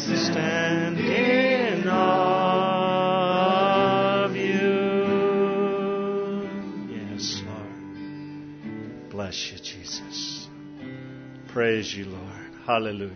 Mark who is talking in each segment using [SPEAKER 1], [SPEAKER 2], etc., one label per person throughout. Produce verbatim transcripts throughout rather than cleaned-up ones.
[SPEAKER 1] stand in awe of you. Yes, Lord. Bless you, Jesus. Praise you, Lord. Hallelujah.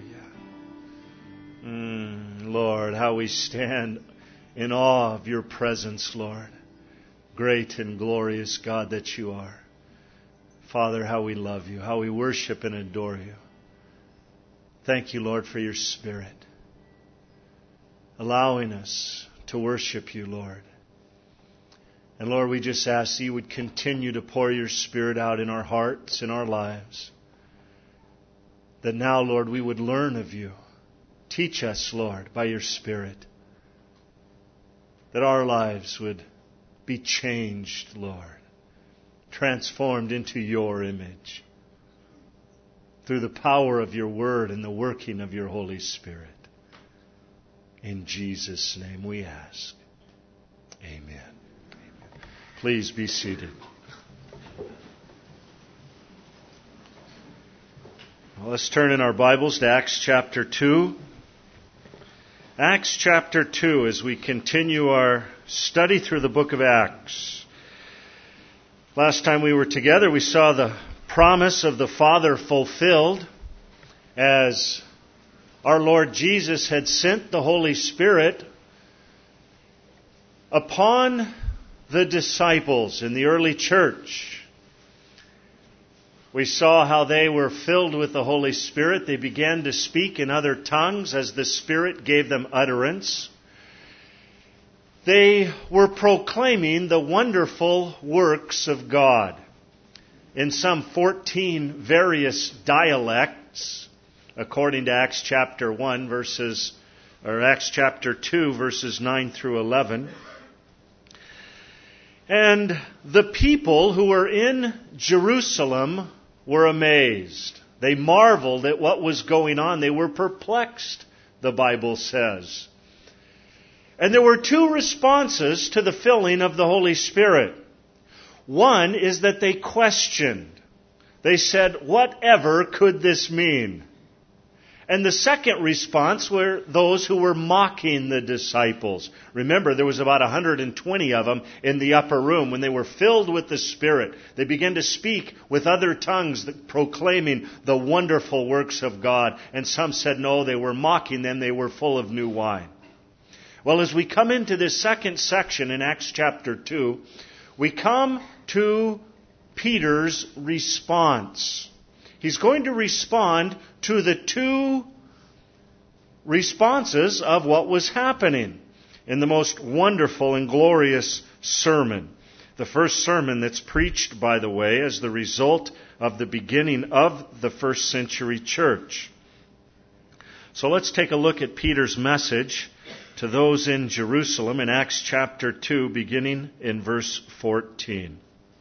[SPEAKER 1] Mm, Lord, how we stand in awe of your presence, Lord. Great and glorious God that you are. Father, how we love you, how we worship and adore you. Thank you, Lord, for your Spirit, allowing us to worship you, Lord. And Lord, we just ask that you would continue to pour your Spirit out in our hearts, in our lives. That now, Lord, we would learn of you. Teach us, Lord, by your Spirit. That our lives would be changed, Lord. Transformed into your image. Through the power of your word and the working of your Holy Spirit. In Jesus' name we ask. Amen. Amen. Please be seated. Well, let's turn in our Bibles to Acts chapter two. Acts chapter two, as we continue our study through the book of Acts. Last time we were together, we saw the promise of the Father fulfilled as our Lord Jesus had sent the Holy Spirit upon the disciples in the early church. We saw how they were filled with the Holy Spirit. They began to speak in other tongues as the Spirit gave them utterance. They were proclaiming the wonderful works of God in some fourteen various dialects, according to Acts chapter one, verses, or Acts chapter two, verses nine through eleven. And the people who were in Jerusalem were amazed. They marveled at what was going on. They were perplexed, the Bible says. And there were two responses to the filling of the Holy Spirit. One is that they questioned. They said, whatever could this mean? And the second response were those who were mocking the disciples. Remember, there was about one hundred twenty of them in the upper room. When they were filled with the Spirit, they began to speak with other tongues, proclaiming the wonderful works of God. And some said, no, they were mocking them. They were full of new wine. Well, as we come into this second section in Acts chapter two, we come to Peter's response. He's going to respond to the two responses of what was happening in the most wonderful and glorious sermon. The first sermon that's preached, by the way, as the result of the beginning of the first century church. So let's take a look at Peter's message to those in Jerusalem in Acts chapter two, beginning in verse fourteen.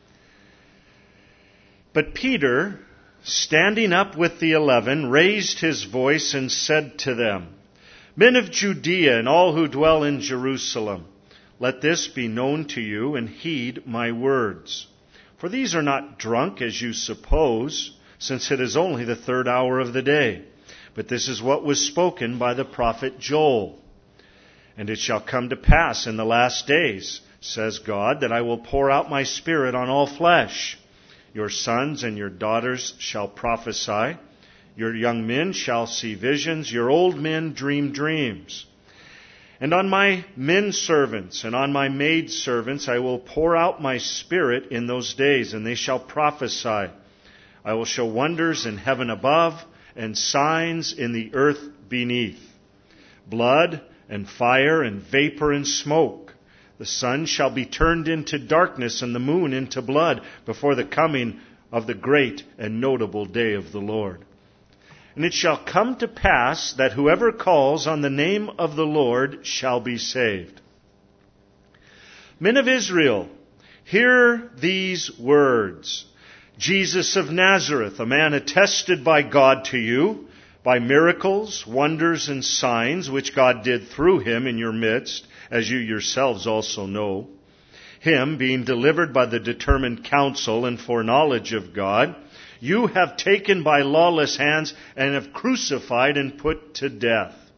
[SPEAKER 1] But Peter, standing up with the eleven, raised his voice and said to them, Men of Judea and all who dwell in Jerusalem, let this be known to you and heed my words. For these are not drunk as you suppose, since it is only the third hour of the day. But this is what was spoken by the prophet Joel. And it shall come to pass in the last days, says God, that I will pour out my Spirit on all flesh. Your sons and your daughters shall prophesy. Your young men shall see visions. Your old men dream dreams. And on my men servants and on my maid servants I will pour out my Spirit in those days, and they shall prophesy. I will show wonders in heaven above and signs in the earth beneath. Blood and fire and vapor and smoke. The sun shall be turned into darkness and the moon into blood before the coming of the great and notable day of the Lord. And it shall come to pass that whoever calls on the name of the Lord shall be saved. Men of Israel, hear these words. Jesus of Nazareth, a man attested by God to you, by miracles, wonders, and signs which God did through him in your midst, as you yourselves also know. Him, being delivered by the determined counsel and foreknowledge of God, you have taken by lawless hands and have crucified and put to death,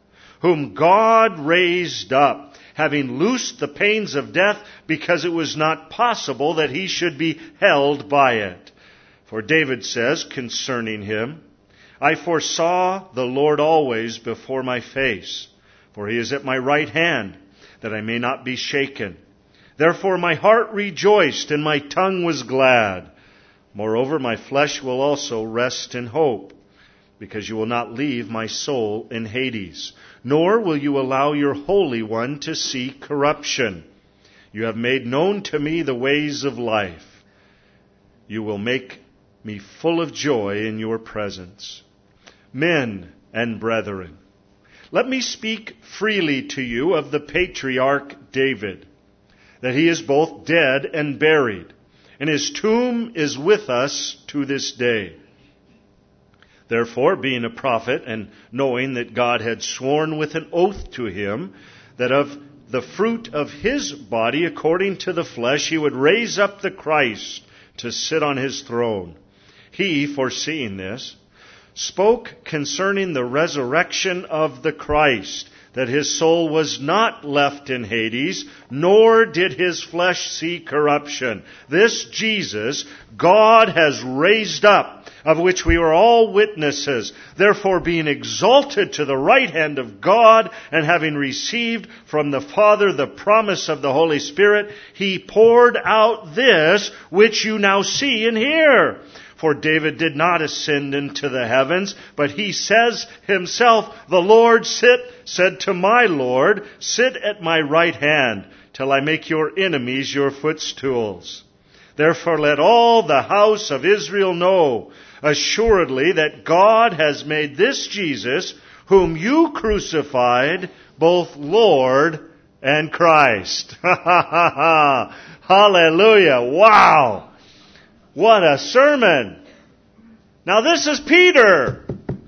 [SPEAKER 1] whom God raised up, having loosed the pains of death, because it was not possible that he should be held by it. For David says concerning him, I foresaw the Lord always before my face, for he is at my right hand, that I may not be shaken. Therefore my heart rejoiced, and my tongue was glad. Moreover, my flesh will also rest in hope, because you will not leave my soul in Hades, nor will you allow your Holy One to see corruption. You have made known to me the ways of life. You will make me full of joy in your presence. Men and brethren, let me speak freely to you of the patriarch David, that he is both dead and buried, and his tomb is with us to this day. Therefore, being a prophet, and knowing that God had sworn with an oath to him, that of the fruit of his body, according to the flesh, he would raise up the Christ to sit on his throne, he, foreseeing this, spoke concerning the resurrection of the Christ, that his soul was not left in Hades, nor did his flesh see corruption. This Jesus God has raised up, of which we are all witnesses. Therefore, being exalted to the right hand of God, and having received from the Father the promise of the Holy Spirit, he poured out this which you now see and hear. For David did not ascend into the heavens, but he says himself, the Lord sit, said to my Lord, sit at my right hand, till I make your enemies your footstools. Therefore let all the house of Israel know assuredly that God has made this Jesus, whom you crucified, both Lord and Christ. Ha ha ha ha! Hallelujah! Wow! What a sermon! Now this is Peter.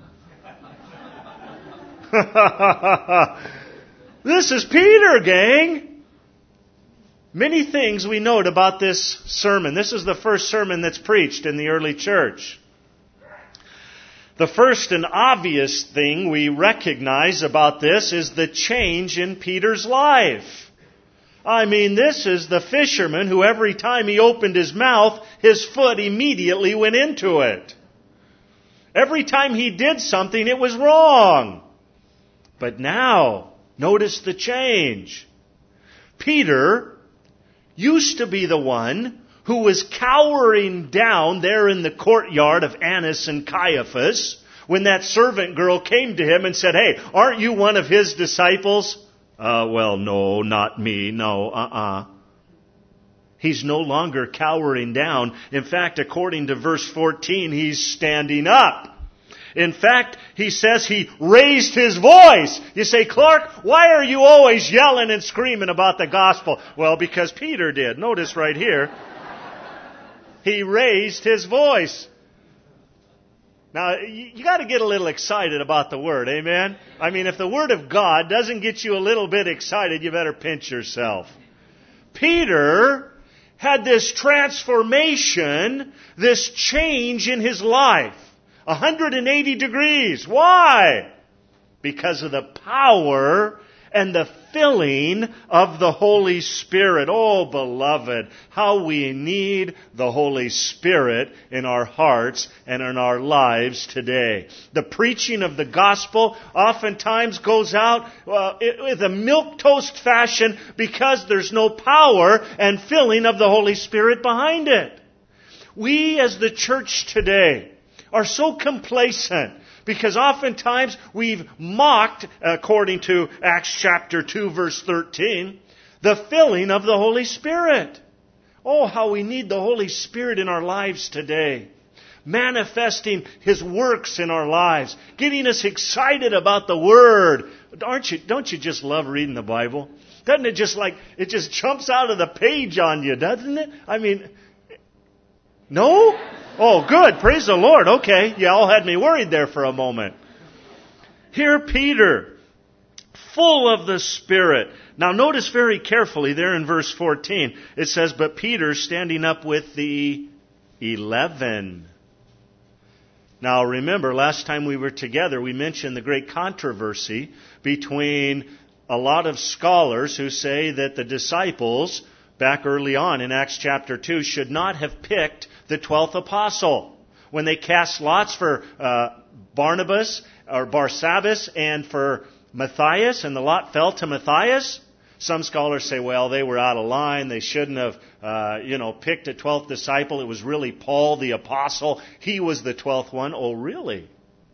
[SPEAKER 1] This is Peter, gang. Many things we note about this sermon. This is the first sermon that's preached in the early church. The first and obvious thing we recognize about this is the change in Peter's life. I mean, this is the fisherman who every time he opened his mouth, his foot immediately went into it. Every time he did something, it was wrong. But now, notice the change. Peter used to be the one who was cowering down there in the courtyard of Annas and Caiaphas when that servant girl came to him and said, hey, aren't you one of his disciples? Uh, well, no, not me. No, uh-uh. He's no longer cowering down. In fact, according to verse fourteen, he's standing up. In fact, he says he raised his voice. You say, Clark, why are you always yelling and screaming about the gospel? Well, because Peter did. Notice right here. He raised his voice. Now, you got to get a little excited about the Word, amen? I mean, if the Word of God doesn't get you a little bit excited, you better pinch yourself. Peter had this transformation, this change in his life. one hundred eighty degrees. Why? Because of the power and the filling of the Holy Spirit. Oh, beloved, how we need the Holy Spirit in our hearts and in our lives today. The preaching of the gospel oftentimes goes out uh, with a milquetoast fashion because there's no power and filling of the Holy Spirit behind it. We as the church today are so complacent because oftentimes we've mocked, according to Acts chapter two, verse thirteen, the filling of the Holy Spirit. Oh, how we need the Holy Spirit in our lives today. Manifesting His works in our lives. Getting us excited about the Word. Aren't you, don't you just love reading the Bible? Doesn't it just like, it just jumps out of the page on you, doesn't it? I mean, no? Oh, good. Praise the Lord. Okay. You all had me worried there for a moment. Here Peter, full of the Spirit. Now notice very carefully there in verse fourteen. It says, but Peter standing up with the eleven. Now remember, last time we were together, we mentioned the great controversy between a lot of scholars who say that the disciples, back early on in Acts chapter two, should not have picked the twelfth apostle. When they cast lots for uh, Barnabas or Barsabbas and for Matthias, and the lot fell to Matthias, some scholars say, well, they were out of line. They shouldn't have, uh, you know, picked a twelfth disciple. It was really Paul the apostle. He was the twelfth one. Oh, really?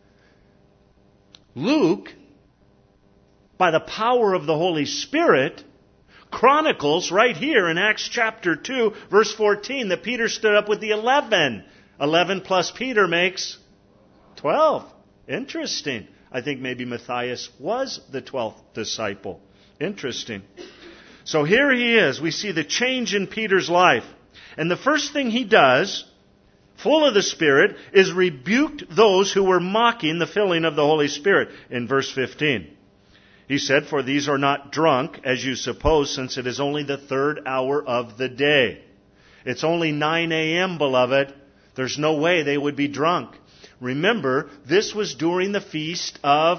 [SPEAKER 1] Luke, by the power of the Holy Spirit, chronicles right here in Acts chapter two, verse fourteen, that Peter stood up with the eleven. Eleven plus Peter makes twelve. Interesting. I think maybe Matthias was the twelfth disciple. Interesting. So here he is. We see the change in Peter's life. And the first thing he does, full of the Spirit, is rebuked those who were mocking the filling of the Holy Spirit in verse fifteen. He said, "For these are not drunk, as you suppose, since it is only the third hour of the day." It's only nine a.m., beloved. There's no way they would be drunk. Remember, this was during the feast of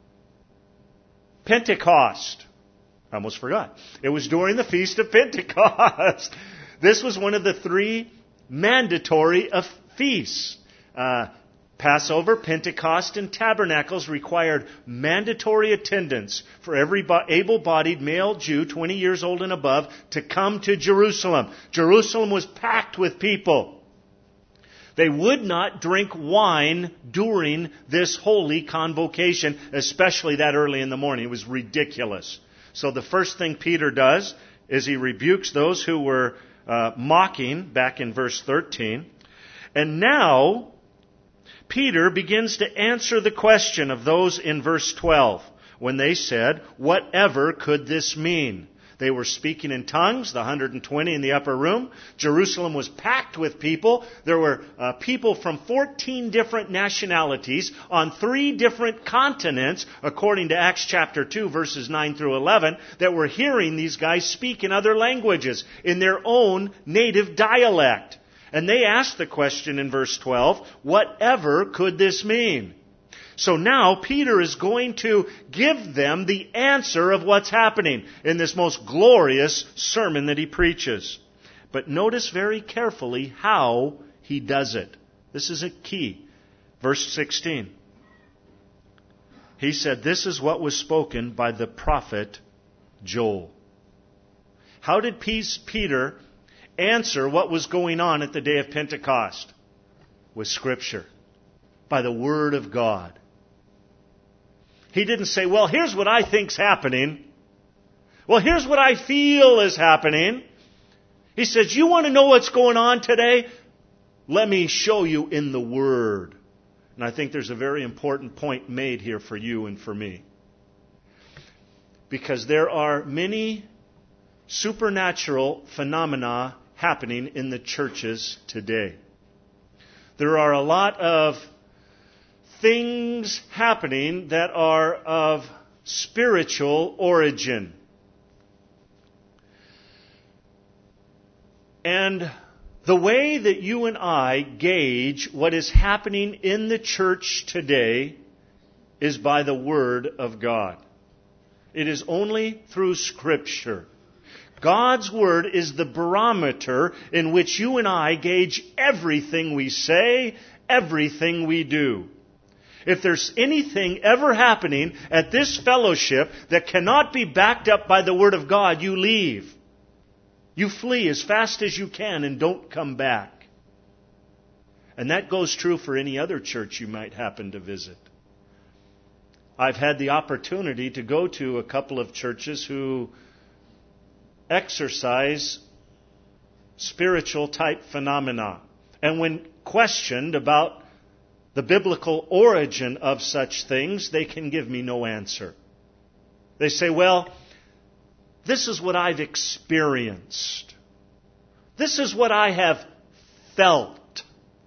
[SPEAKER 1] Pentecost. I almost forgot. It was during the feast of Pentecost. This was one of the three mandatory of feasts. Uh, Passover, Pentecost, and Tabernacles required mandatory attendance for every able-bodied male Jew, twenty years old and above, to come to Jerusalem. Jerusalem was packed with people. They would not drink wine during this holy convocation, especially that early in the morning. It was ridiculous. So the first thing Peter does is he rebukes those who were uh, mocking, back in verse thirteen. And now, Peter begins to answer the question of those in verse twelve, when they said, "Whatever could this mean?" They were speaking in tongues, the one hundred twenty in the upper room. Jerusalem was packed with people. There were uh, people from fourteen different nationalities on three different continents, according to Acts chapter two, verses nine through eleven, that were hearing these guys speak in other languages, in their own native dialect. And they asked the question in verse twelve, "Whatever could this mean?" So now Peter is going to give them the answer of what's happening in this most glorious sermon that he preaches. But notice very carefully how he does it. This is a key. Verse sixteen. He said, "This is what was spoken by the prophet Joel." How did Peter answer what was going on at the day of Pentecost? With Scripture. By the Word of God. He didn't say, well, here's what I think's happening. Well, here's what I feel is happening. He says, you want to know what's going on today? Let me show you in the Word. And I think there's a very important point made here for you and for me. Because there are many supernatural phenomena happening in the churches today. There are a lot of things happening that are of spiritual origin. And the way that you and I gauge what is happening in the church today is by the Word of God. It is only through Scripture. God's Word is the barometer in which you and I gauge everything we say, everything we do. If there's anything ever happening at this fellowship that cannot be backed up by the Word of God, you leave. You flee as fast as you can and don't come back. And that goes true for any other church you might happen to visit. I've had the opportunity to go to a couple of churches who exercise spiritual type phenomena. And when questioned about the biblical origin of such things, they can give me no answer. They say, well, this is what I've experienced. This is what I have felt.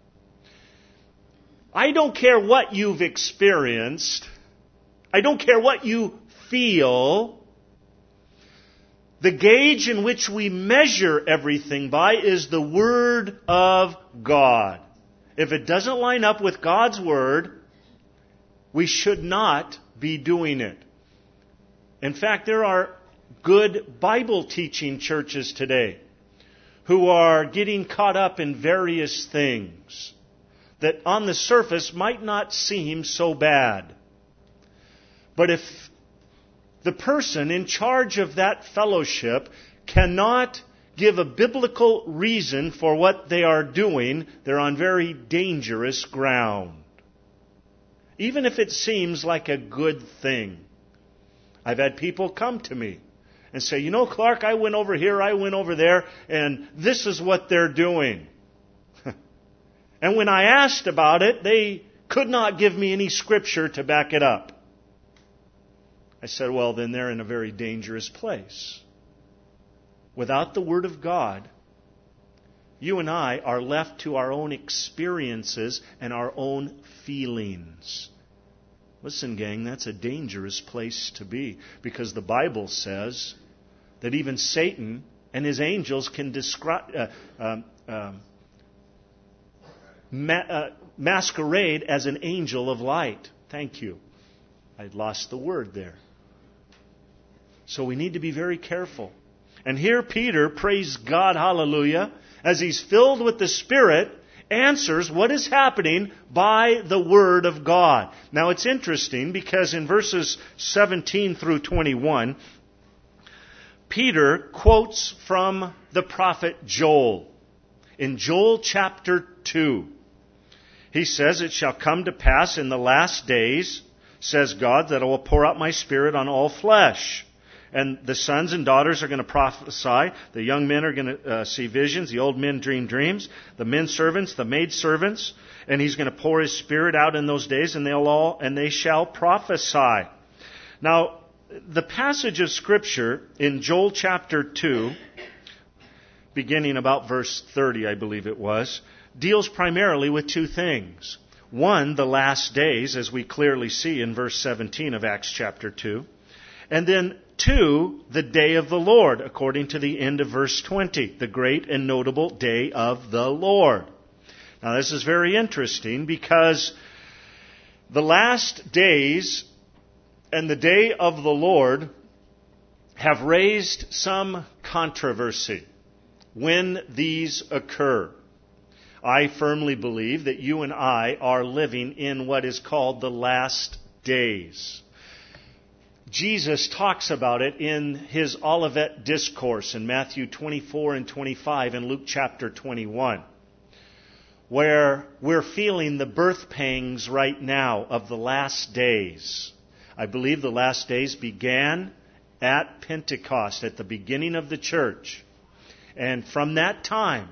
[SPEAKER 1] I don't care what you've experienced. I don't care what you feel. The gauge in which we measure everything by is the Word of God. If it doesn't line up with God's Word, we should not be doing it. In fact, there are good Bible teaching churches today who are getting caught up in various things that on the surface might not seem so bad. But if the person in charge of that fellowship cannot give a biblical reason for what they are doing, they're on very dangerous ground. Even if it seems like a good thing. I've had people come to me and say, you know, Clark, I went over here, I went over there, and this is what they're doing. And when I asked about it, they could not give me any scripture to back it up. I said, well, then they're in a very dangerous place. Without the Word of God, you and I are left to our own experiences and our own feelings. Listen, gang, that's a dangerous place to be, because the Bible says that even Satan and his angels can describe, uh, um, um, ma- uh, masquerade as an angel of light. Thank you. I lost the word there. So we need to be very careful. And here Peter, praise God, hallelujah, as he's filled with the Spirit, answers what is happening by the Word of God. Now it's interesting because in verses seventeen through twenty-one, Peter quotes from the prophet Joel. In Joel chapter two, he says, it shall come to pass in the last days, says God, that I will pour out my Spirit on all flesh. And the sons and daughters are going to prophesy. The young men are going to uh, see visions. The old men dream dreams. The men servants, the maid servants. And He's going to pour His Spirit out in those days, and they'll all and they shall prophesy. Now, the passage of Scripture in Joel chapter two, beginning about verse thirty, I believe it was, deals primarily with two things. One, the last days, as we clearly see in verse seventeen of Acts chapter two. And then, two, the day of the Lord, according to the end of verse twenty, the great and notable day of the Lord. Now, this is very interesting because the last days and the day of the Lord have raised some controversy when these occur. I firmly believe that you and I are living in what is called the last days. Jesus talks about it in His Olivet Discourse in Matthew twenty-four and twenty-five and Luke chapter twenty-one, where we're feeling the birth pangs right now of the last days. I believe the last days began at Pentecost, at the beginning of the church. And from that time,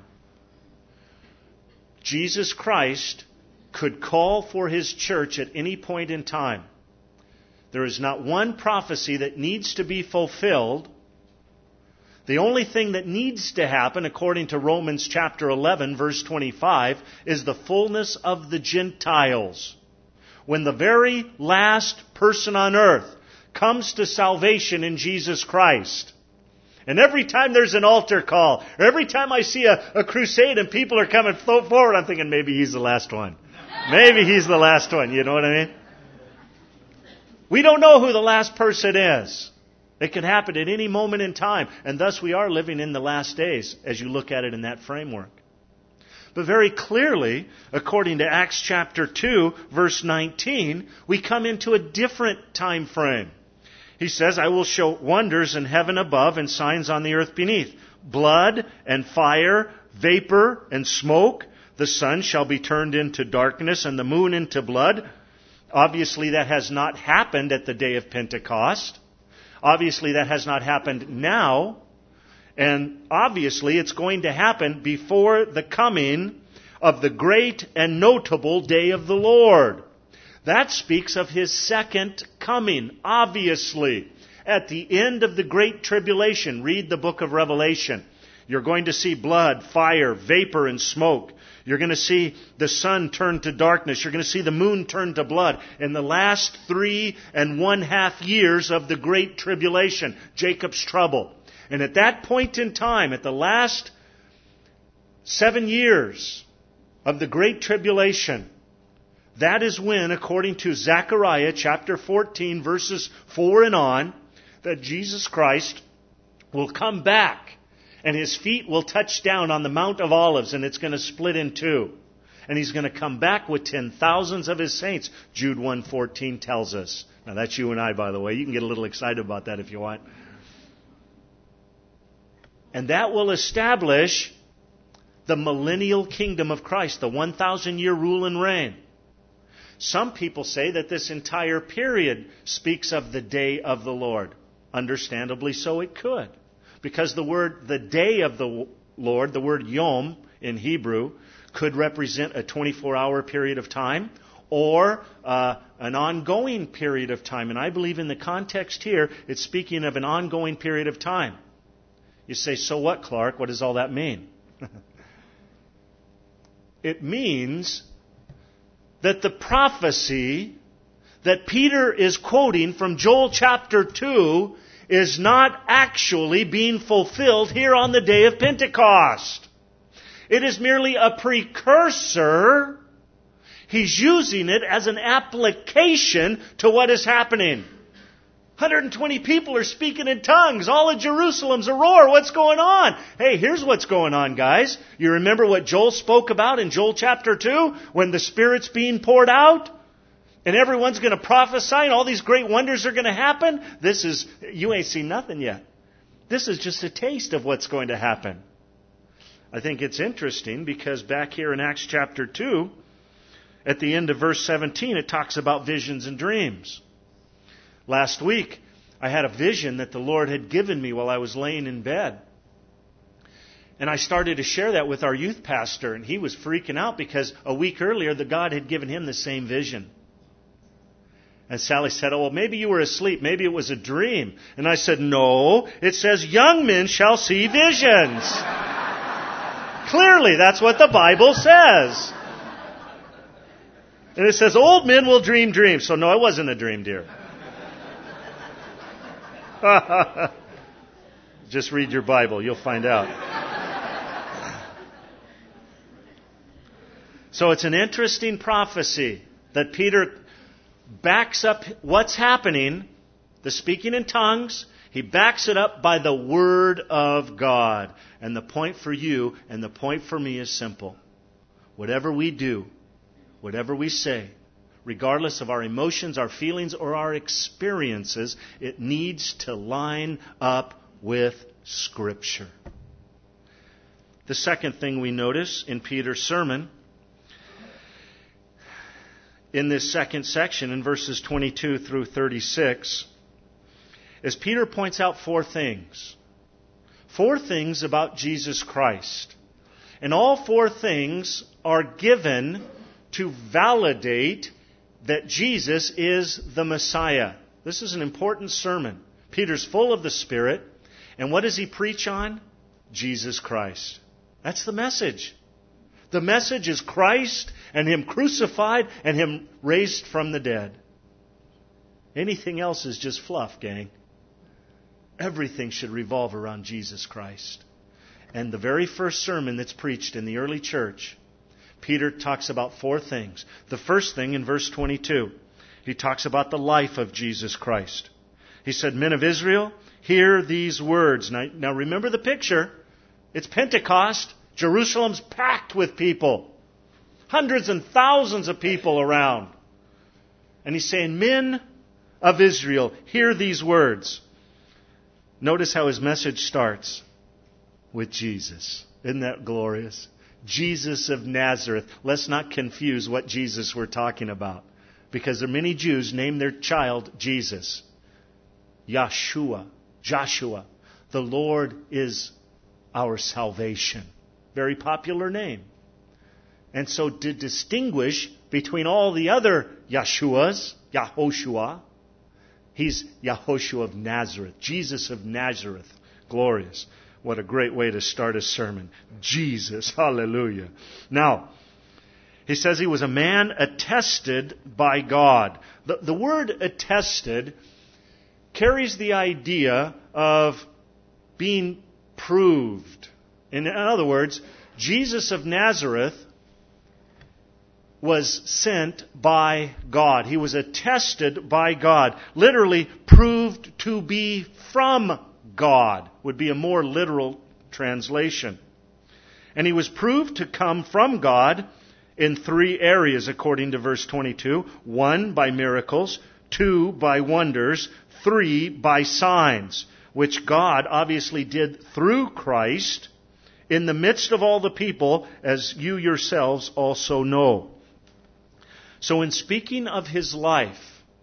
[SPEAKER 1] Jesus Christ could call for His church at any point in time. There is not one prophecy that needs to be fulfilled. The only thing that needs to happen, according to Romans chapter eleven, verse twenty-five, is the fullness of the Gentiles. When the very last person on earth comes to salvation in Jesus Christ. And every time there's an altar call, or every time I see a, a crusade and people are coming forward, I'm thinking maybe he's the last one. Maybe he's the last one, you know what I mean? We don't know who the last person is. It could happen at any moment in time. And thus we are living in the last days as you look at it in that framework. But very clearly, according to Acts chapter two, verse nineteen, we come into a different time frame. He says, I will show wonders in heaven above and signs on the earth beneath. Blood and fire, vapor and smoke. The sun shall be turned into darkness and the moon into blood. Obviously, that has not happened at the day of Pentecost. Obviously, that has not happened now. And obviously, it's going to happen before the coming of the great and notable day of the Lord. That speaks of His second coming, obviously. At the end of the Great Tribulation, read the book of Revelation. You're going to see blood, fire, vapor, and smoke. You're going to see the sun turn to darkness. You're going to see the moon turn to blood. In the last three and one half years of the Great Tribulation, Jacob's trouble. And at that point in time, at the last seven years of the Great Tribulation. That is when, according to Zechariah chapter fourteen, verses four and on, that Jesus Christ will come back and His feet will touch down on the Mount of Olives and it's going to split in two. And He's going to come back with ten thousands of His saints, Jude one fourteen tells us. Now that's you and I, by the way. You can get a little excited about that if you want. And that will establish the millennial kingdom of Christ, the one thousand year rule and reign. Some people say that this entire period speaks of the day of the Lord. Understandably so it could. Because the word, the day of the Lord, the word yom in Hebrew, could represent a twenty-four hour period of time or uh, an ongoing period of time. And I believe in the context here, it's speaking of an ongoing period of time. You say, so what, Clark? What does all that mean? It means that the prophecy that Peter is quoting from Joel chapter two is not actually being fulfilled here on the day of Pentecost. It is merely a precursor. He's using it as an application to what is happening. one hundred twenty people are speaking in tongues. All of Jerusalem's a roar. What's going on? Hey, here's what's going on, guys. You remember what Joel spoke about in Joel chapter two? When the Spirit's being poured out? And everyone's going to prophesy and all these great wonders are going to happen? This is, you ain't seen nothing yet. This is just a taste of what's going to happen. I think it's interesting because back here in Acts chapter two, at the end of verse seventeen, it talks about visions and dreams. Last week, I had a vision that the Lord had given me while I was laying in bed. And I started to share that with our youth pastor, and he was freaking out because a week earlier, the God had given him the same vision. And Sally said, oh, well, maybe you were asleep. Maybe it was a dream. And I said, no, it says young men shall see visions. Clearly, that's what the Bible says. And it says old men will dream dreams. So no, it wasn't a dream, dear. Just read your Bible. You'll find out. So it's an interesting prophecy that Peter backs up what's happening, the speaking in tongues. He backs it up by the Word of God. And the point for you and the point for me is simple. Whatever we do, whatever we say, regardless of our emotions, our feelings, or our experiences, it needs to line up with Scripture. The second thing we notice in Peter's sermon, in this second section, in verses twenty-two through thirty-six, is Peter points out four things. Four things about Jesus Christ. And all four things are given to validate that Jesus is the Messiah. This is an important sermon. Peter's full of the Spirit. And what does he preach on? Jesus Christ. That's the message. The message is Christ and Him crucified and Him raised from the dead. Anything else is just fluff, gang. Everything should revolve around Jesus Christ. And the very first sermon that's preached in the early church, Peter talks about four things. The first thing in verse twenty-two, he talks about the life of Jesus Christ. He said, men of Israel, hear these words. Now, now remember the picture. It's Pentecost. Jerusalem's packed with people. Hundreds and thousands of people around. And he's saying, men of Israel, hear these words. Notice how his message starts with Jesus. Isn't that glorious? Jesus of Nazareth. Let's not confuse what Jesus we're talking about. Because there are many Jews named their child Jesus. Yeshua. Joshua. The Lord is our salvation. Very popular name. And so to distinguish between all the other Yeshuas, Yahoshua, he's Yahoshua of Nazareth. Jesus of Nazareth. Glorious. What a great way to start a sermon. Jesus. Hallelujah. Now, he says he was a man attested by God. The, the word attested carries the idea of being proved. In other words, Jesus of Nazareth was sent by God. He was attested by God. Literally proved to be from God would be a more literal translation. And he was proved to come from God in three areas according to verse twenty-two. One, by miracles. Two, by wonders. Three, by signs, which God obviously did through Christ in the midst of all the people, as you yourselves also know. So in speaking of his life,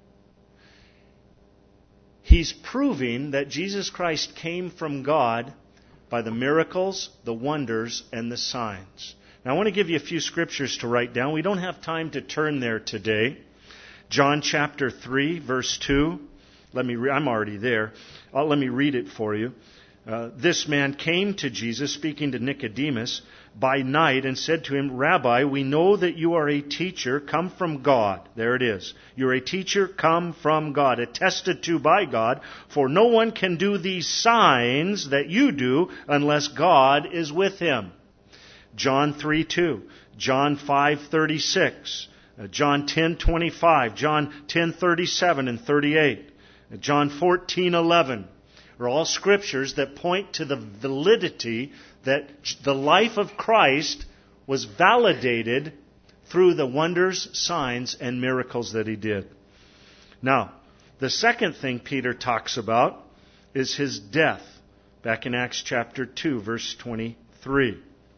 [SPEAKER 1] he's proving that Jesus Christ came from God by the miracles, the wonders, and the signs. Now I want to give you a few scriptures to write down. We don't have time to turn there today. John chapter three, verse two. Let me. Re- I'm already there. Uh, let me read it for you. Uh, this man came to Jesus, speaking to Nicodemus, by night and said to him, Rabbi, we know that you are a teacher come from God. There it is. You're a teacher come from God, attested to by God, for no one can do these signs that you do unless God is with him. John three two, John five thirty-six, uh, John ten twenty-five, John ten thirty-seven and thirty-eight, uh, John fourteen eleven. Are all scriptures that point to the validity that the life of Christ was validated through the wonders, signs, and miracles that he did. Now, the second thing Peter talks about is his death. Back in Acts chapter two, verse twenty-three.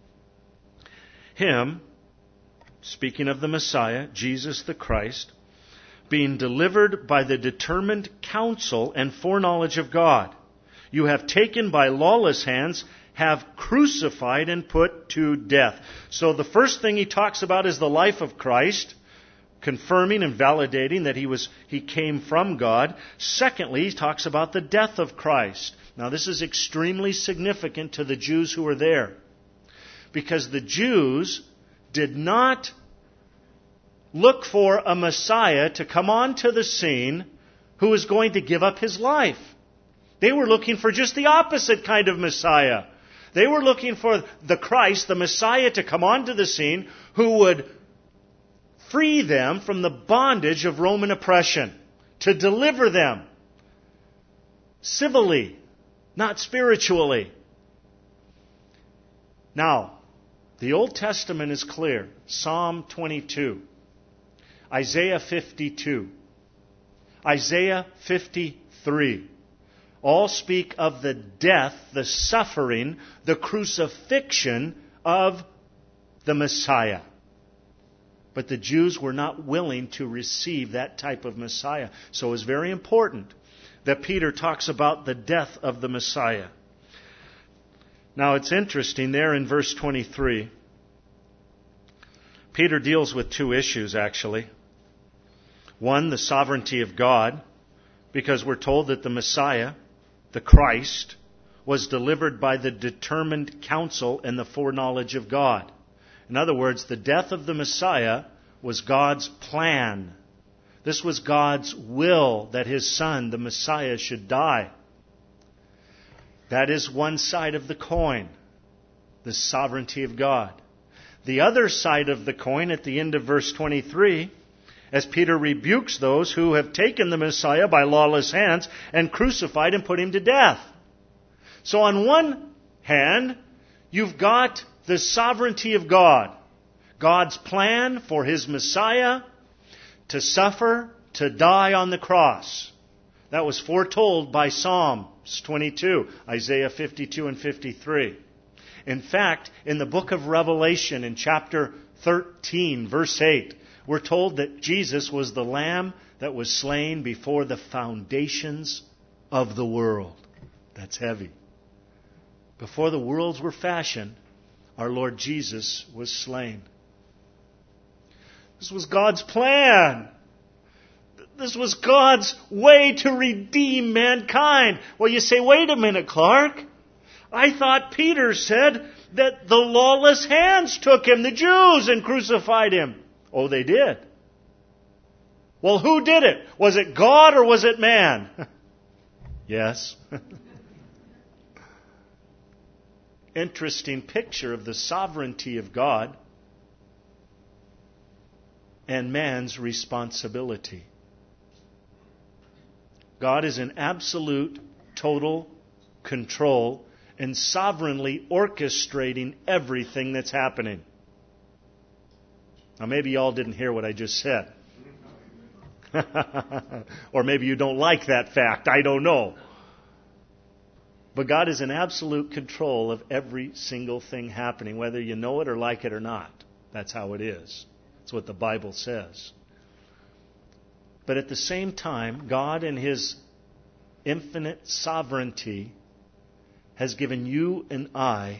[SPEAKER 1] Him, speaking of the Messiah, Jesus the Christ, being delivered by the determined counsel and foreknowledge of God, you have taken by lawless hands, have crucified and put to death. So the first thing he talks about is the life of Christ, confirming and validating that he was he came from God. Secondly, he talks about the death of Christ. Now this is extremely significant to the Jews who were there, because the Jews did not look for a Messiah to come onto the scene who was going to give up his life. They were looking for just the opposite kind of Messiah. They were looking for the Christ, the Messiah, to come onto the scene who would free them from the bondage of Roman oppression, to deliver them civilly, not spiritually. Now, the Old Testament is clear. Psalm twenty-two, Isaiah fifty-two, Isaiah fifty-three. All speak of the death, the suffering, the crucifixion of the Messiah. But the Jews were not willing to receive that type of Messiah. So it's very important that Peter talks about the death of the Messiah. Now it's interesting, there in verse twenty-three, Peter deals with two issues actually. One, the sovereignty of God, because we're told that the Messiah, the Christ, was delivered by the determined counsel and the foreknowledge of God. In other words, the death of the Messiah was God's plan. This was God's will that his Son, the Messiah, should die. That is one side of the coin, the sovereignty of God. The other side of the coin, at the end of verse twenty-three, as Peter rebukes those who have taken the Messiah by lawless hands and crucified and put him to death. So on one hand, you've got the sovereignty of God. God's plan for his Messiah to suffer, to die on the cross. That was foretold by Psalms twenty-two, Isaiah fifty-two and fifty-three. In fact, in the book of Revelation, in chapter thirteen, verse eight, we're told that Jesus was the Lamb that was slain before the foundations of the world. That's heavy. Before the worlds were fashioned, our Lord Jesus was slain. This was God's plan. This was God's way to redeem mankind. Well, you say, wait a minute, Clark. I thought Peter said that the lawless hands took him, the Jews, and crucified him. Oh, they did. Well, who did it? Was it God or was it man? Yes. Interesting picture of the sovereignty of God. and man's responsibility. God is in absolute, total control and sovereignly orchestrating everything that's happening. Now, maybe y'all didn't hear what I just said. Or maybe you don't like that fact. I don't know. But God is in absolute control of every single thing happening, whether you know it or like it or not. That's how it is. That's what the Bible says. But at the same time, God in His infinite sovereignty has given you and I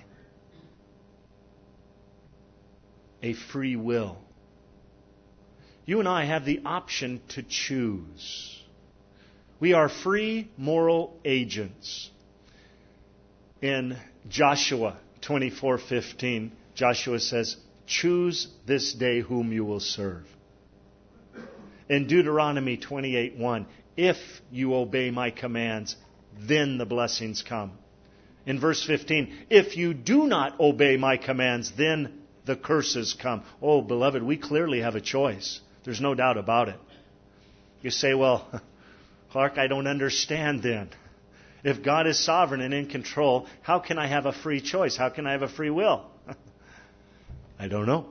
[SPEAKER 1] a free will. You and I have the option to choose. We are free moral agents. In Joshua twenty-four fifteen, Joshua says, "Choose this day whom you will serve." In Deuteronomy twenty-eight one, "If you obey my commands, then the blessings come." In verse fifteen, "If you do not obey my commands, then the curses come." Oh, beloved, we clearly have a choice. There's no doubt about it. You say, "Well, Clark, I don't understand then. If God is sovereign and in control, how can I have a free choice? How can I have a free will?" I don't know.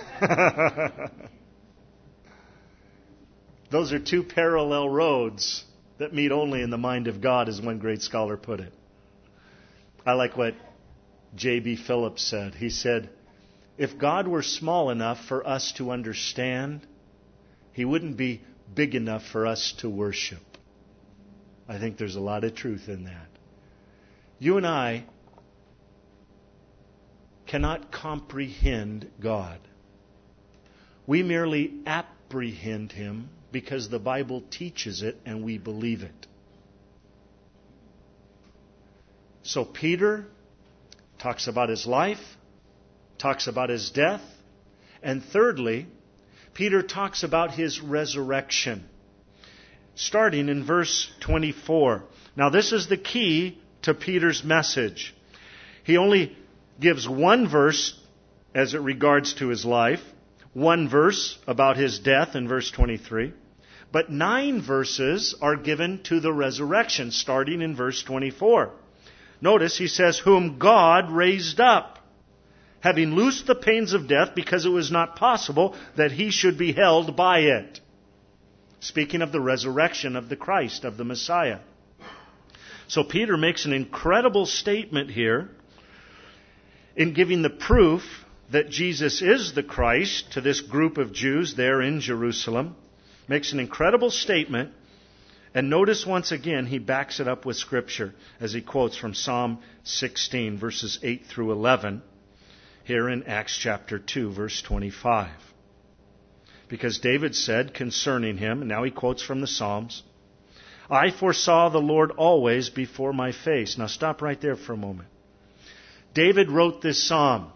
[SPEAKER 1] Those are two parallel roads that meet only in the mind of God, as one great scholar put it. I like what J B Phillips said. He said, "If God were small enough for us to understand, He wouldn't be big enough for us to worship." I think there's a lot of truth in that. You and I cannot comprehend God. We merely apprehend Him because the Bible teaches it and we believe it. So Peter talks about His life, talks about His death, and thirdly, Peter talks about His resurrection. Starting in verse twenty-four. Now this is the key to Peter's message. He only gives one verse as it regards to his life, one verse about his death in verse twenty-three, but nine verses are given to the resurrection, starting in verse twenty-four. Notice he says, "Whom God raised up, having loosed the pains of death, because it was not possible that He should be held by it." Speaking of the resurrection of the Christ, of the Messiah. So Peter makes an incredible statement here in giving the proof that Jesus is the Christ to this group of Jews there in Jerusalem. Makes an incredible statement. And notice once again, he backs it up with Scripture as he quotes from Psalm sixteen, verses eight through eleven, here in Acts chapter two, verse twenty-five. Because David said concerning him, and now he quotes from the Psalms, "I foresaw the Lord always before my face." Now stop right there for a moment. David wrote this psalm.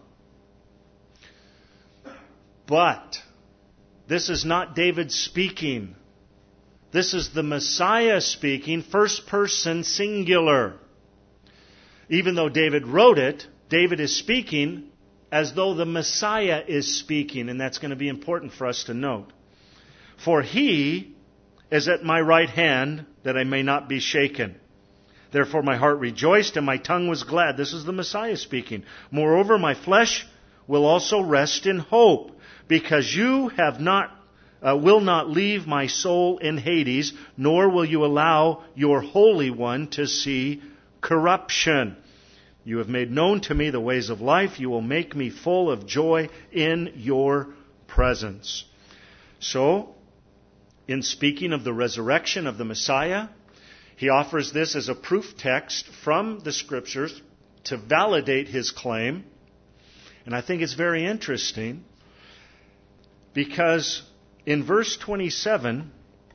[SPEAKER 1] But this is not David speaking. This is the Messiah speaking, first person singular. Even though David wrote it, David is speaking as though the Messiah is speaking, and that's going to be important for us to note. "For He is at my right hand, that I may not be shaken. Therefore my heart rejoiced, and my tongue was glad." This is the Messiah speaking. "Moreover, my flesh will also rest in hope, because you have not, uh, will not leave my soul in Hades, nor will you allow your Holy One to see corruption. You have made known to me the ways of life. You will make me full of joy in your presence." So, in speaking of the resurrection of the Messiah, he offers this as a proof text from the Scriptures to validate his claim. And I think it's very interesting because in verse twenty-seven,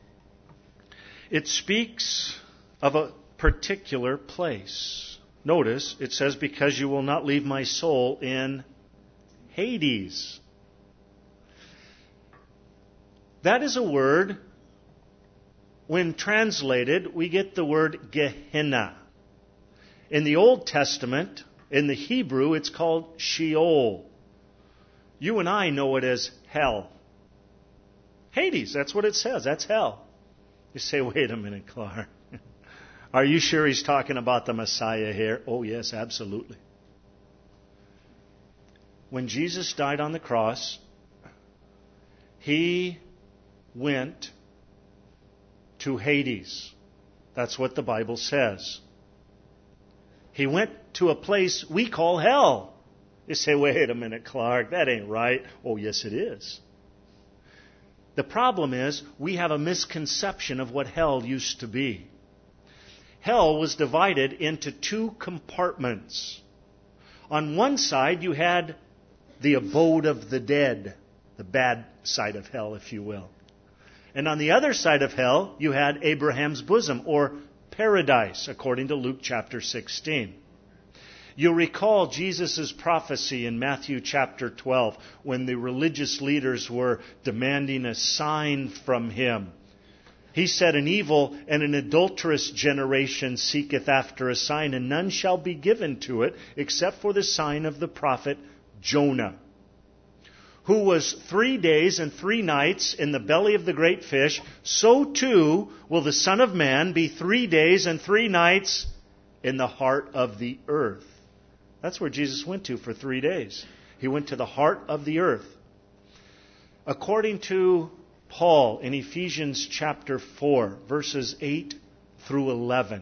[SPEAKER 1] it speaks of a particular place. Notice, it says, "Because you will not leave my soul in Hades." That is a word, when translated, we get the word Gehenna. In the Old Testament, in the Hebrew, it's called Sheol. You and I know it as hell. Hades, that's what it says. That's hell. You say, wait a minute, Clark. Are you sure he's talking about the Messiah here? Oh, yes, absolutely. When Jesus died on the cross, he went to Hades. That's what the Bible says. He went to a place we call hell. You say, wait a minute, Clark, that ain't right. Oh, yes, it is. The problem is we have a misconception of what hell used to be. Hell was divided into two compartments. On one side, you had the abode of the dead, the bad side of hell, if you will. And on the other side of hell, you had Abraham's bosom, or paradise, according to Luke chapter sixteen. You'll recall Jesus' prophecy in Matthew chapter twelve, when the religious leaders were demanding a sign from him. He said, an evil and an adulterous generation seeketh after a sign, and none shall be given to it, except for the sign of the prophet Jonah, who was three days and three nights in the belly of the great fish. So too will the Son of Man be three days and three nights in the heart of the earth. That's where Jesus went to for three days. He went to the heart of the earth. According to Paul in Ephesians chapter four, verses eight through eleven,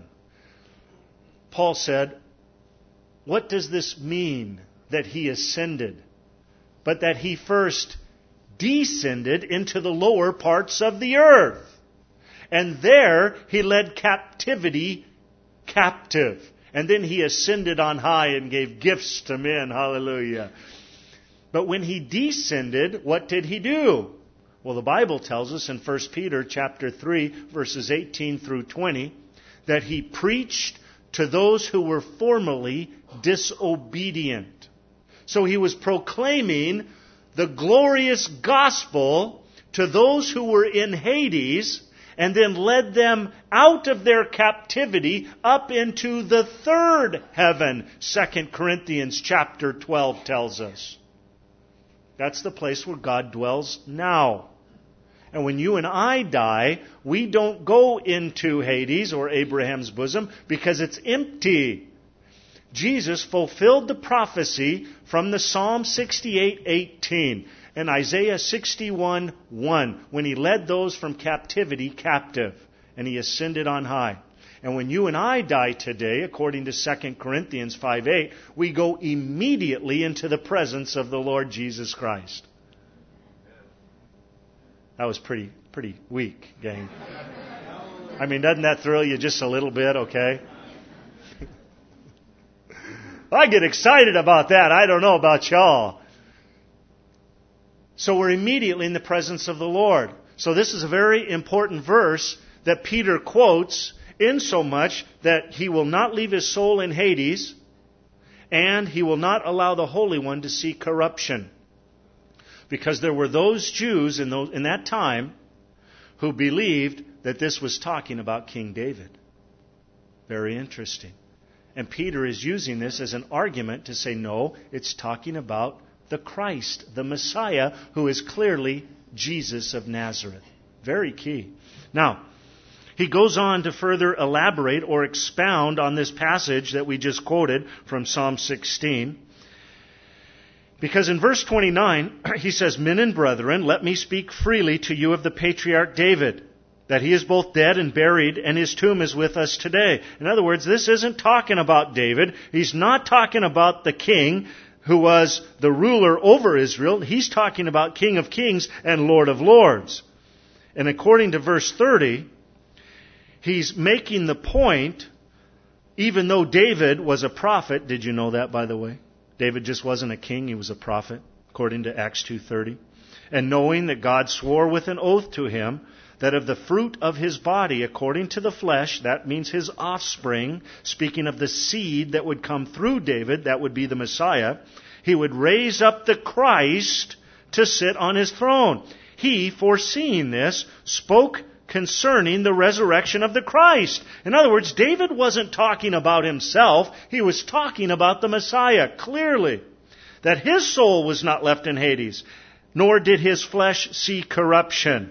[SPEAKER 1] Paul said, what does this mean that he ascended? But that he first descended into the lower parts of the earth. And there he led captivity captive. And then he ascended on high and gave gifts to men. Hallelujah. But when he descended, what did he do? Well, the Bible tells us in First Peter chapter three, verses eighteen through twenty, that he preached to those who were formerly disobedient. So he was proclaiming the glorious gospel to those who were in Hades, and then led them out of their captivity up into the third heaven. Second Corinthians chapter twelve tells us. That's the place where God dwells now. And when you and I die, we don't go into Hades or Abraham's bosom because it's empty. Jesus fulfilled the prophecy from the Psalm sixty-eight eighteen and Isaiah sixty-one one when he led those from captivity captive and he ascended on high. And when you and I die today, according to Second Corinthians five eight, we go immediately into the presence of the Lord Jesus Christ. That was pretty pretty weak, gang. I mean, doesn't that thrill you just a little bit, okay? I get excited about that. I don't know about y'all. So we're immediately in the presence of the Lord. So this is a very important verse that Peter quotes, in so much that he will not leave his soul in Hades, and he will not allow the Holy One to see corruption. Because there were those Jews in, those, in that time who believed that this was talking about King David. Very interesting. And Peter is using this as an argument to say, no, it's talking about the Christ, the Messiah, who is clearly Jesus of Nazareth. Very key. Now, he goes on to further elaborate or expound on this passage that we just quoted from Psalm sixteen. Because in verse twenty-nine, he says, Men and brethren, let me speak freely to you of the patriarch David, that he is both dead and buried, and his tomb is with us today. In other words, this isn't talking about David. He's not talking about the king who was the ruler over Israel. He's talking about King of Kings and Lord of Lords. And according to verse thirty, he's making the point, even though David was a prophet. Did you know that, by the way? David just wasn't a king, he was a prophet, according to Acts two thirty. And knowing that God swore with an oath to him that of the fruit of his body, according to the flesh, that means his offspring, speaking of the seed that would come through David, that would be the Messiah, he would raise up the Christ to sit on his throne. He, foreseeing this, spoke concerning the resurrection of the Christ. In other words, David wasn't talking about himself. He was talking about the Messiah, clearly. That his soul was not left in Hades, nor did his flesh see corruption.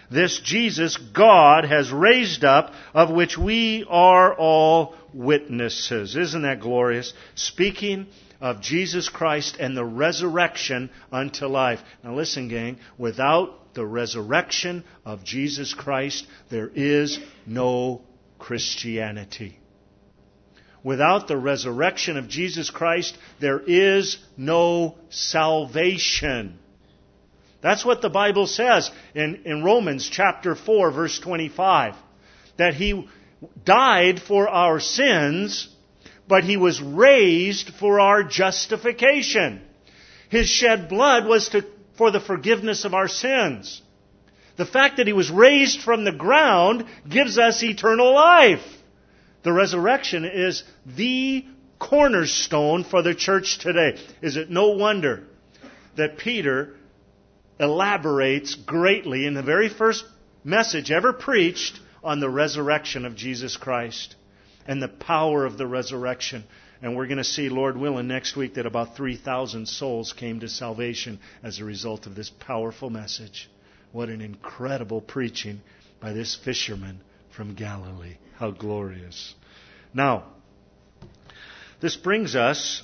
[SPEAKER 1] This Jesus God has raised up, of which we are all witnesses. Isn't that glorious? Speaking of Jesus Christ and the resurrection unto life. Now listen, gang, without the resurrection of Jesus Christ, there is no Christianity. Without the resurrection of Jesus Christ, there is no salvation. That's what the Bible says in, in Romans chapter four, verse twenty-five. That He died for our sins, but He was raised for our justification. His shed blood was to, for the forgiveness of our sins. The fact that He was raised from the ground gives us eternal life. The resurrection is the cornerstone for the church today. Is it no wonder that Peter elaborates greatly in the very first message ever preached on the resurrection of Jesus Christ and the power of the resurrection? And we're going to see, Lord willing, next week that about three thousand souls came to salvation as a result of this powerful message. What an incredible preaching by this fisherman from Galilee. How glorious. Now, this brings us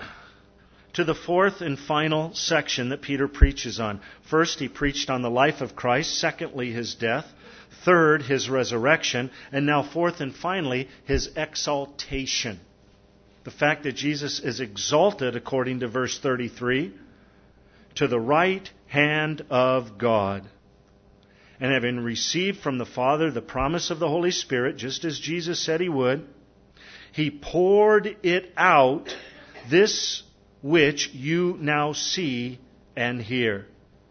[SPEAKER 1] to the fourth and final section that Peter preaches on. First, he preached on the life of Christ. Secondly, His death. Third, His resurrection. And now, fourth and finally, His exaltation. The fact that Jesus is exalted, according to verse thirty-three, to the right hand of God. And having received from the Father the promise of the Holy Spirit, just as Jesus said He would, He poured it out, this which you now see and hear.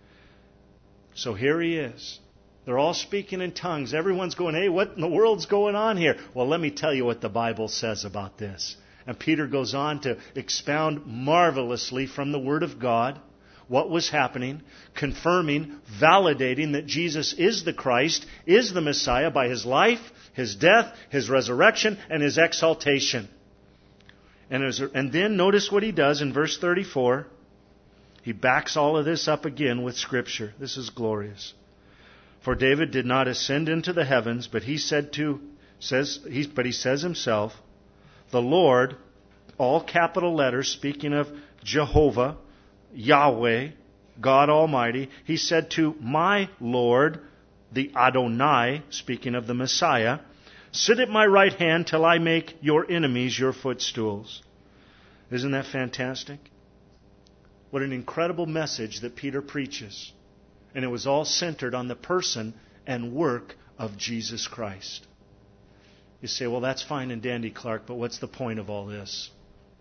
[SPEAKER 1] So here He is. They're all speaking in tongues. Everyone's going, hey, what in the world's going on here? Well, let me tell you what the Bible says about this. And Peter goes on to expound marvelously from the Word of God what was happening, confirming, validating that Jesus is the Christ, is the Messiah by His life, His death, His resurrection, and His exaltation. And, as, and then notice what he does in verse thirty-four. He backs all of this up again with Scripture. This is glorious. For David did not ascend into the heavens, but he said to says he, but he says himself, the Lord, all capital letters, speaking of Jehovah, Yahweh, God Almighty, He said to my Lord, the Adonai, speaking of the Messiah, sit at my right hand till I make your enemies your footstools. Isn't that fantastic? What an incredible message that Peter preaches. And it was all centered on the person and work of Jesus Christ. You say, well, that's fine and dandy, Clark, but what's the point of all this?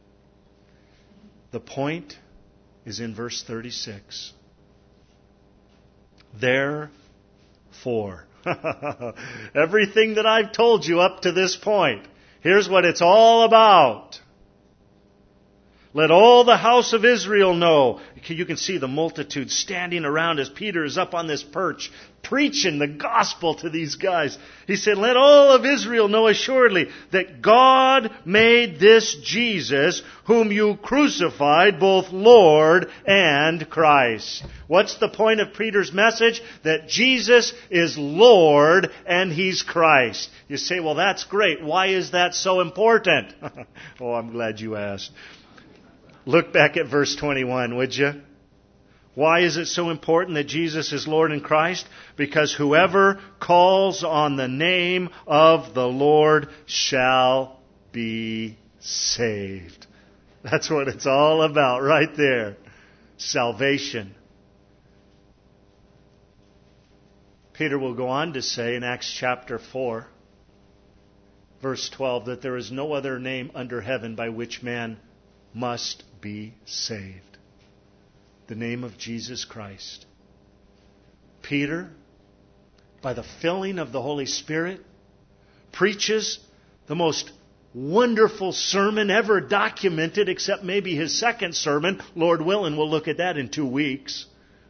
[SPEAKER 1] The point is in verse thirty-six. Therefore, everything that I've told you up to this point, here's what it's all about. Let all the house of Israel know. You can see the multitude standing around as Peter is up on this perch, preaching the gospel to these guys. He said, let all of Israel know assuredly that God made this Jesus, whom you crucified, both Lord and Christ. What's the point of Peter's message? That Jesus is Lord and He's Christ. You say, well, that's great. Why is that so important? Oh, I'm glad you asked. Look back at verse twenty-one, would you? Why is it so important that Jesus is Lord and Christ? Because whoever calls on the name of the Lord shall be saved. That's what it's all about right there. Salvation. Peter will go on to say in Acts chapter four, verse twelve, that there is no other name under heaven by which man must be saved. The name of Jesus Christ. Peter, by the filling of the Holy Spirit, preaches the most wonderful sermon ever documented, except maybe his second sermon. Lord willing, we'll look at that in two weeks.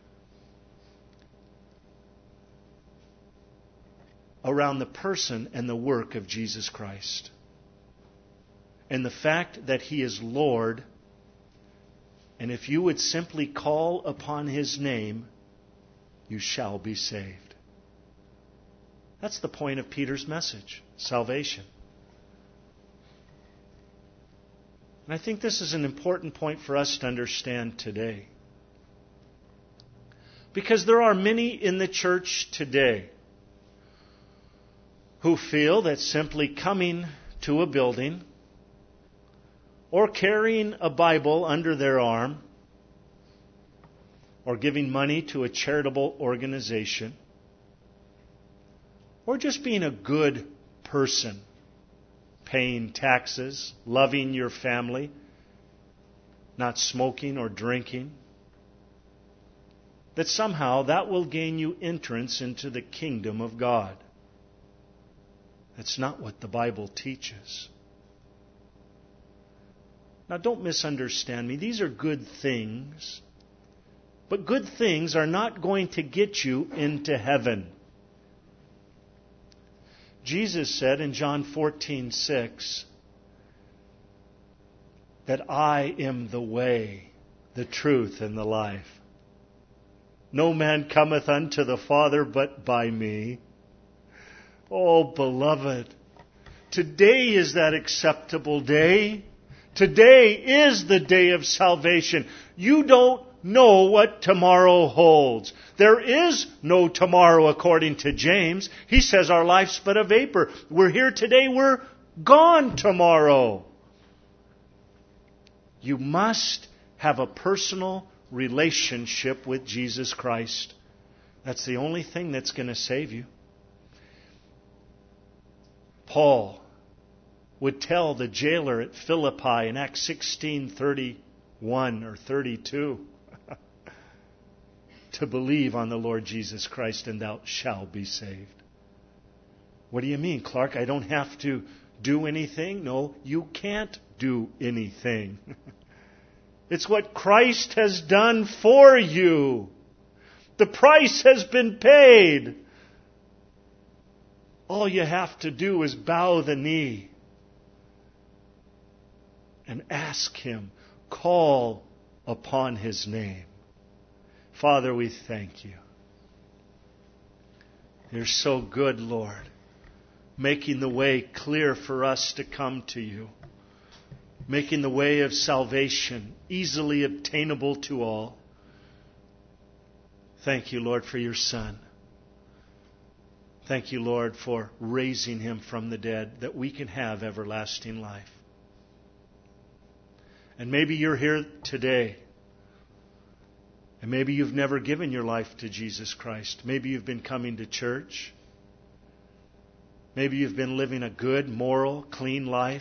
[SPEAKER 1] Around the person and the work of Jesus Christ. And the fact that He is Lord, and if you would simply call upon His name, you shall be saved. That's the point of Peter's message, salvation. And I think this is an important point for us to understand today. Because there are many in the church today who feel that simply coming to a building or carrying a Bible under their arm or giving money to a charitable organization or just being a good person, paying taxes, loving your family, not smoking or drinking, that somehow that will gain you entrance into the kingdom of God. That's not what the Bible teaches. Now, don't misunderstand me. These are good things. But good things are not going to get you into heaven. Jesus said in John fourteen six that I am the way, the truth, and the life. No man cometh unto the Father but by me. Oh, beloved, today is that acceptable day. Today is the day of salvation. You don't know what tomorrow holds. There is no tomorrow according to James. He says our life's but a vapor. We're here today, we're gone tomorrow. You must have a personal relationship with Jesus Christ. That's the only thing that's going to save you. Paul would tell the jailer at Philippi in Acts sixteen thirty-one or thirty-two to believe on the Lord Jesus Christ and thou shalt be saved. What do you mean, Clark? I don't have to do anything? No, you can't do anything. It's what Christ has done for you. The price has been paid. All you have to do is bow the knee and ask Him, call upon His name. Father, we thank You. You're so good, Lord, making the way clear for us to come to You, making the way of salvation easily obtainable to all. Thank You, Lord, for Your Son. Thank You, Lord, for raising Him from the dead, that we can have everlasting life. And maybe you're here today, and maybe you've never given your life to Jesus Christ. Maybe you've been coming to church. Maybe you've been living a good, moral, clean life.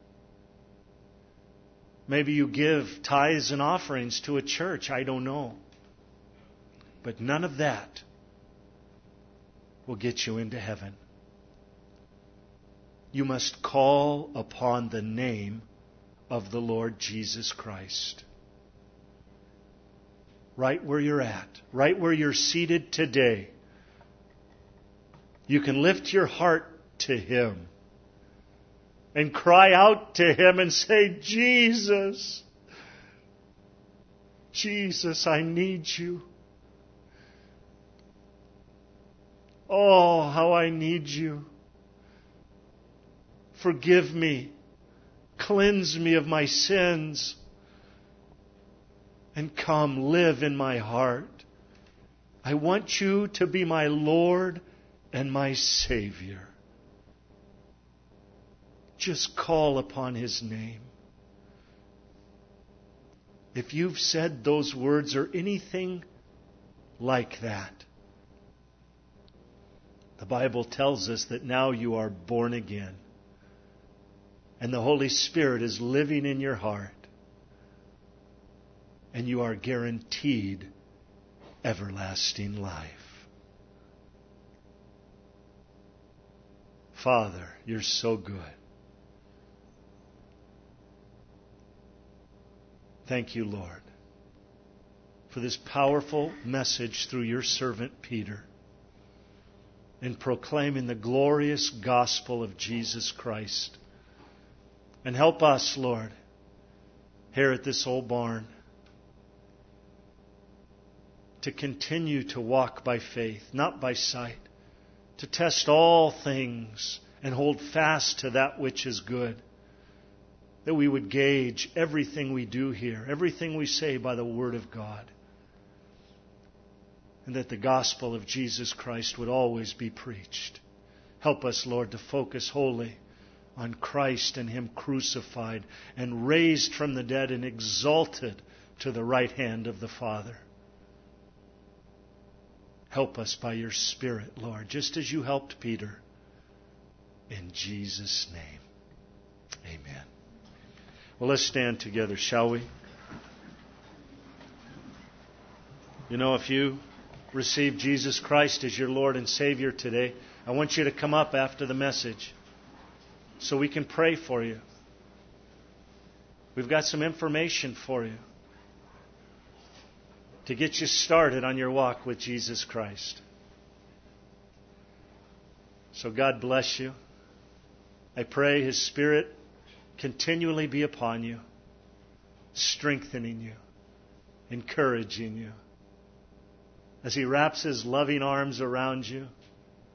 [SPEAKER 1] Maybe you give tithes and offerings to a church. I don't know. But none of that will get you into heaven. You must call upon the name of the Lord Jesus Christ. Right where you're at, right where you're seated today, you can lift your heart to Him and cry out to Him and say, Jesus, Jesus, I need You. Oh, how I need You. Forgive me. Cleanse me of my sins. And come live in my heart. I want You to be my Lord and my Savior. Just call upon His name. If you've said those words or anything like that, the Bible tells us that now you are born again. And the Holy Spirit is living in your heart. And you are guaranteed everlasting life. Father, You're so good. Thank You, Lord, for this powerful message through Your servant Peter in proclaiming the glorious gospel of Jesus Christ. And help us, Lord, here at this old barn, to continue to walk by faith, not by sight, to test all things and hold fast to that which is good. That we would gauge everything we do here, everything we say by the Word of God. And that the gospel of Jesus Christ would always be preached. Help us, Lord, to focus wholly on Christ and Him crucified and raised from the dead and exalted to the right hand of the Father. Help us by your Spirit, Lord, just as you helped Peter. In Jesus' name, amen. Well, let's stand together, shall we? You know, if you receive Jesus Christ as your Lord and Savior today, I want you to come up after the message so we can pray for you. We've got some information for you to get you started on your walk with Jesus Christ. So God bless you. I pray His Spirit continually be upon you, strengthening you, encouraging you, as He wraps His loving arms around you,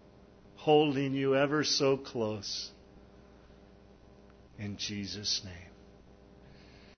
[SPEAKER 1] holding you ever so close. In Jesus' name.